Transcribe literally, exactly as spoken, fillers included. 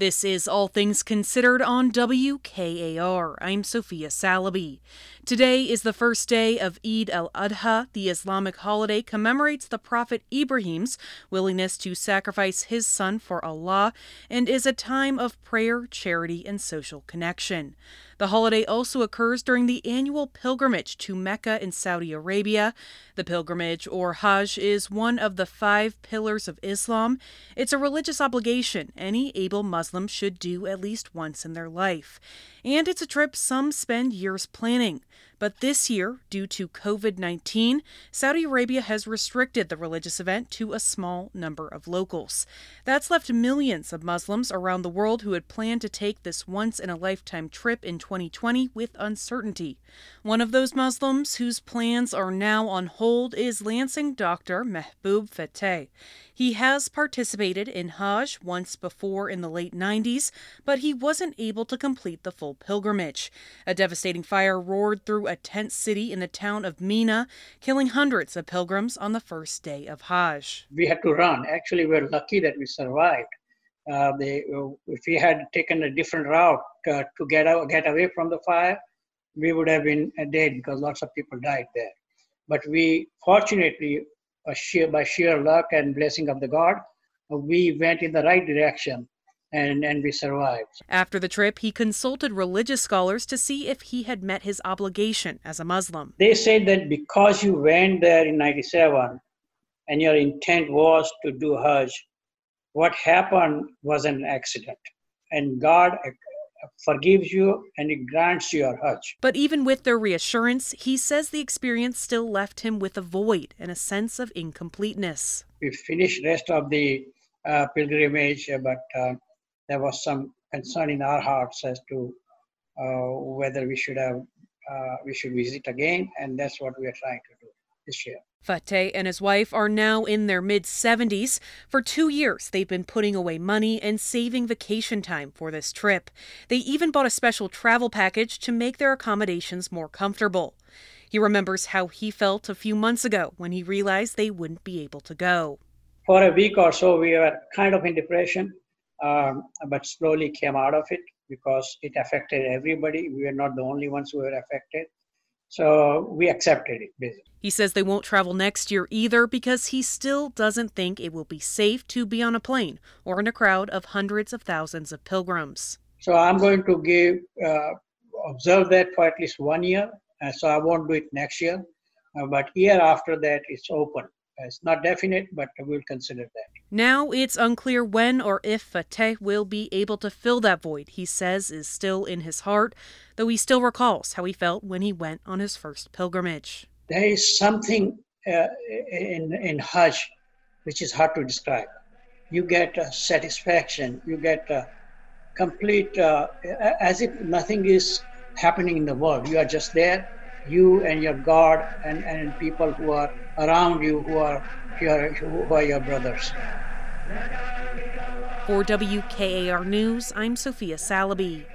This is All Things Considered on W K A R. I'm Sophia Salaby. Today is the first day of Eid al-Adha. The Islamic holiday commemorates the Prophet Ibrahim's willingness to sacrifice his son for Allah and is a time of prayer, charity, and social connection. The holiday also occurs during the annual pilgrimage to Mecca in Saudi Arabia. The pilgrimage, or Hajj, is one of the five pillars of Islam. It's a religious obligation any able Muslim should do at least once in their life. And it's a trip some spend years planning. But this year, due to covid nineteen, Saudi Arabia has restricted the religious event to a small number of locals. That's left millions of Muslims around the world who had planned to take this once-in-a-lifetime trip in twenty twenty with uncertainty. One of those Muslims whose plans are now on hold is Lansing doctor Mehboob Fateh. He has participated in Hajj once before in the late nineties, but he wasn't able to complete the full pilgrimage. A devastating fire roared through a tent city in the town of Mina, killing hundreds of pilgrims on the first day of Hajj. We had to run. Actually, we're lucky that we survived. Uh, they, if we had taken a different route uh, to get out, get away from the fire, we would have been dead because lots of people died there. But we, fortunately, uh, sheer, by sheer luck and blessing of the God, uh, we went in the right direction. And, and we survived. After the trip, he consulted religious scholars to see if he had met his obligation as a Muslim. They said that because you went there in ninety-seven and your intent was to do Hajj, what happened was an accident. And God forgives you and it grants you your Hajj. But even with their reassurance, he says the experience still left him with a void and a sense of incompleteness. We finished rest of the uh, pilgrimage, but uh, there was some concern in our hearts as to uh, whether we should have uh, we should visit again, and that's what we are trying to do this year. Fateh and his wife are now in their mid-seventies. For two years, they've been putting away money and saving vacation time for this trip. They even bought a special travel package to make their accommodations more comfortable. He remembers how he felt a few months ago when he realized they wouldn't be able to go. For a week or so, we were kind of in depression. Um, but slowly came out of it because it affected everybody. We were not the only ones who were affected. So we accepted it, basically. He says they won't travel next year either because he still doesn't think it will be safe to be on a plane or in a crowd of hundreds of thousands of pilgrims. So I'm going to give uh, observe that for at least one year. Uh, so I won't do it next year. Uh, but year after that, it's open. It's not definite, but we'll consider that. Now it's unclear when or if Fateh will be able to fill that void he says is still in his heart, though he still recalls how he felt when he went on his first pilgrimage. There is something uh, in, in Hajj which is hard to describe. You get a satisfaction, you get a complete, uh, as if nothing is happening in the world. You are just there. You and your God and, and people who are around you, who are your, who are your brothers. For W K A R News, I'm Sophia Salaby.